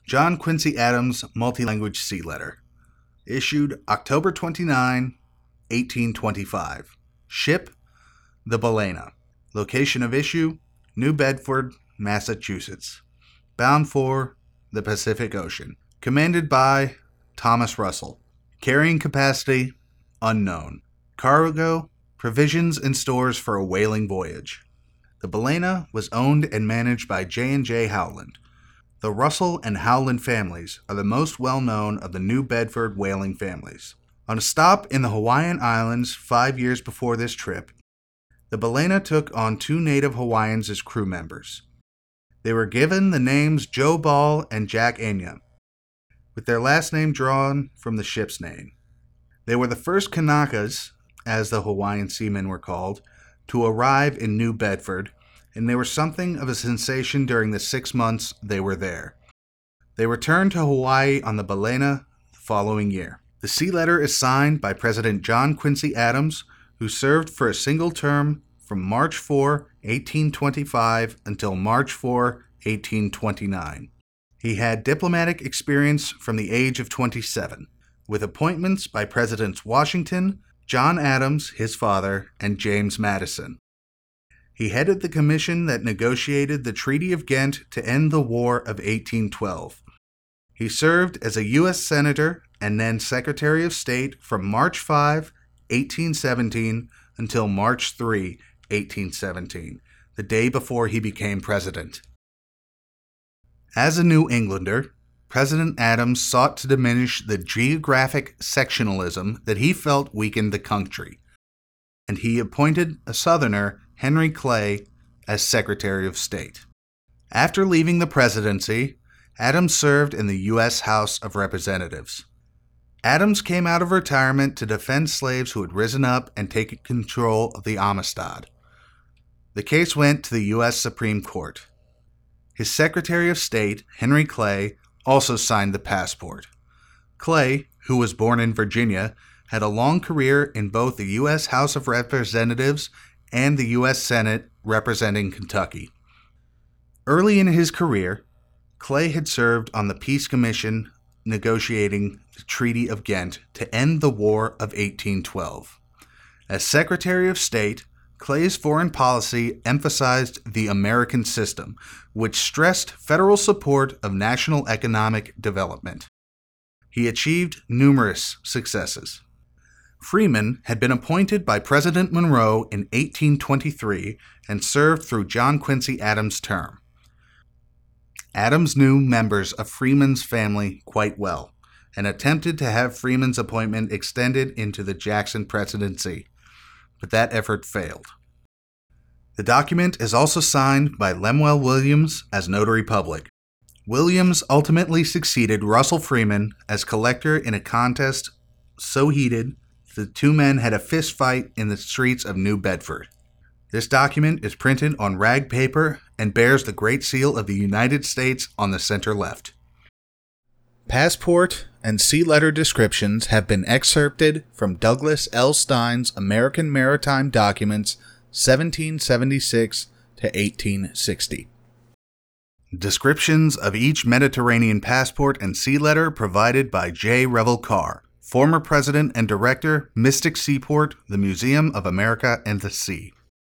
John Quincy Adams Multilanguage Sea Letter. Issued October 29, 1825. Ship, the Balena. Location of issue, New Bedford, Massachusetts. Bound for the Pacific Ocean. Commanded by Thomas Russell. Carrying capacity, unknown. Cargo, provisions and stores for a whaling voyage. The Balena was owned and managed by J&J Howland. The Russell and Howland families are the most well-known of the New Bedford whaling families. On a stop in the Hawaiian Islands 5 years before this trip, the Balena took on 2 native Hawaiians as crew members. They were given the names Joe Ball and Jack Enya, with their last name drawn from the ship's name. They were the first Kanakas, as the Hawaiian seamen were called, to arrive in New Bedford, and they were something of a sensation during the 6 months they were there. They returned to Hawaii on the Balena the following year. The sea letter is signed by President John Quincy Adams, who served for a single term from March 4, 1825 until March 4, 1829. He had diplomatic experience from the age of 27, with appointments by Presidents Washington, John Adams, his father, and James Madison. He headed the commission that negotiated the Treaty of Ghent to end the War of 1812. He served as a U.S. Senator and then Secretary of State from March 5, 1817 until March 3, 1817, the day before he became president. As a New Englander, President Adams sought to diminish the geographic sectionalism that he felt weakened the country, and he appointed a Southerner, Henry Clay, as Secretary of State. After leaving the presidency, Adams served in the U.S. House of Representatives. Adams came out of retirement to defend slaves who had risen up and taken control of the Amistad. The case went to the U.S. Supreme Court. His Secretary of State, Henry Clay, also signed the passport. Clay, who was born in Virginia, had a long career in both the U.S. House of Representatives and the U.S. Senate representing Kentucky. Early in his career, Clay had served on the Peace Commission negotiating the Treaty of Ghent to end the War of 1812. As Secretary of State, Clay's foreign policy emphasized the American system, which stressed federal support of national economic development. He achieved numerous successes. Freeman had been appointed by President Monroe in 1823 and served through John Quincy Adams' term. Adams knew members of Freeman's family quite well and attempted to have Freeman's appointment extended into the Jackson presidency, but that effort failed. The document is also signed by Lemuel Williams as notary public. Williams ultimately succeeded Russell Freeman as collector in a contest so heated the 2 men had a fist fight in the streets of New Bedford. This document is printed on rag paper and bears the Great Seal of the United States on the center left. Passport and sea letter descriptions have been excerpted from Douglas L. Stein's American Maritime Documents 1776 to 1860. Descriptions of each Mediterranean passport and sea letter provided by J. Revel Carr, former president and director, Mystic Seaport, the Museum of America and the Sea.